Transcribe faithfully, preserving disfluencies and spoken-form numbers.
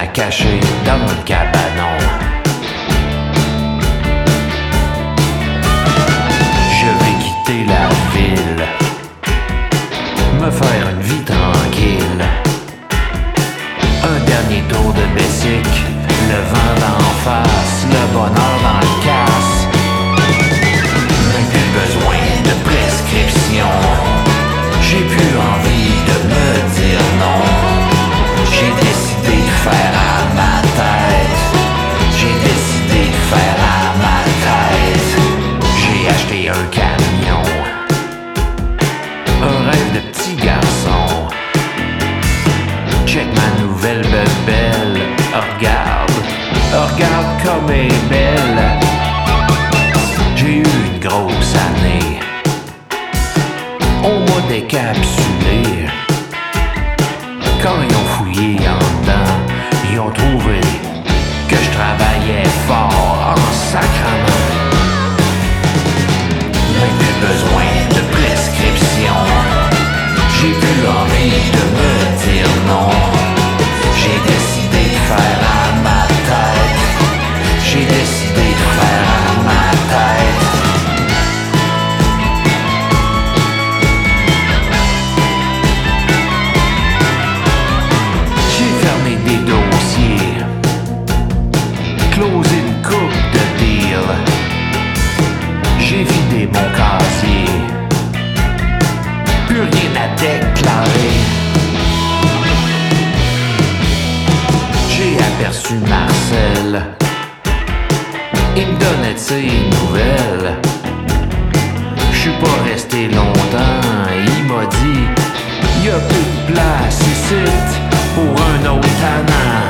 caché dans le cabanon. Je vais quitter la ville, me faire une vie tranquille. Un dernier tour de Bessic, le vent d'en face, le bonheur dans le casse. Même plus besoin de prescription, j'ai plus envie de me dire non. J'ai décidé de faire à ma tête, j'ai décidé de faire à ma tête. J'ai acheté un camion, un rêve de petit garçon. Check ma nouvelle bebelle, regarde, regarde comme elle est belle. J'ai eu une grosse année, on m'a décapsulé. Quand ils ont fouillé en dedans, ils ont trouvé que je travaillais fort en sacrement. Même plus besoin de prescription, j'ai plus envie de me dire non. J'ai décidé de faire à ma tête, j'ai décidé de faire à ma tête. J'ai fermé des dossiers, closé une coupe de deal. J'ai vidé mon casier, plus rien à déclarer. J'ai aperçu Marcel, il me donnait de ses nouvelles. J'suis pas resté longtemps, il m'a dit y'a plus de place ici pour un autre tannant.